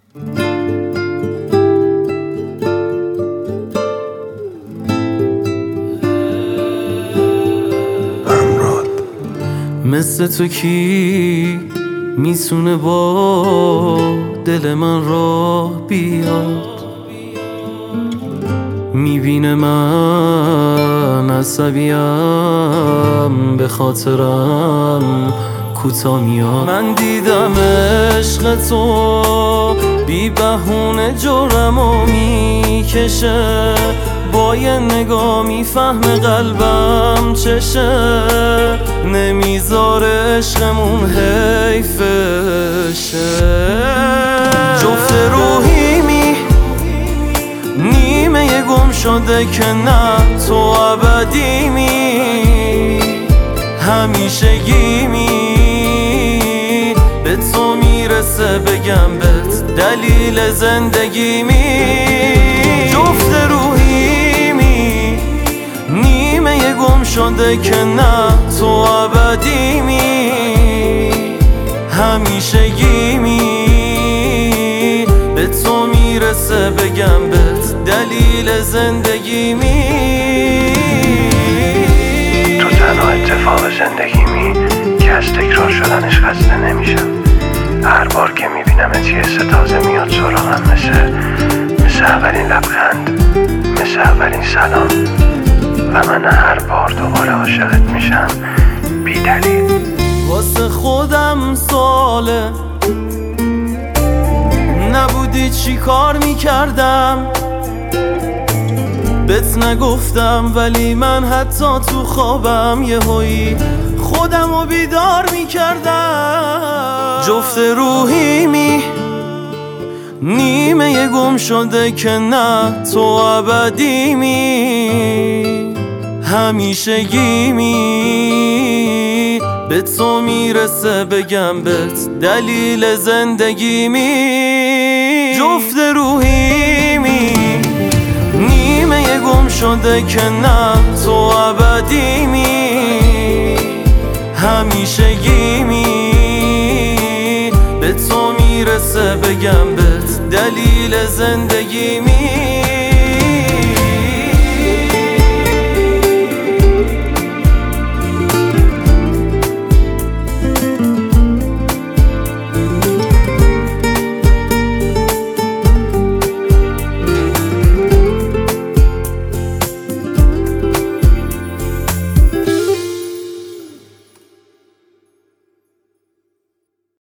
مثل تو کی میتونه با دل من راه بیاد، میبینه من عصبیم به خاطرم کوتا میاد. من دیدم عشق تو بی بهونه جرمو میکشه، با یه نگاه میفهمه قلبم چشه، نمیذاره عشقمون حیفشه. جفت روحیمی نیمه گم شده که نه تو ابدیمی، همیشگیمی به تو میرسه بگم بهت دلیل زندگیمی. جفت روحیمی نیمه گم شده که نه تو ابدیمی، همیشگیمی به تو میرسه بگم بهت دلیل زندگیمی. تو تنها اتفاق زندگیمی که از تکرار شدنش خسته نمیشم. هر بار که میبینمت یه حس تازه میاد سراغم، مثل اولین لبخند، مثل اولین سلام، و من هر بار دوباره عاشقت میشم بی دلیل. واسه خودم سواله نبودی چی کار میکردم، بهت نگفتم ولی من حتی تو خوابم یهویی خودمو بیدار میکردم. جفت روحیمی نیمه گم شده که نه تو ابدیمی، همیشگیمی به تو میرسه بگم بهت دلیل زندگیمی. جفت روحیمی نیمه گم شده که نه تو ابدیمی، همیشگیمی به تو میرسه بگم بهت دلیل زندگیمی.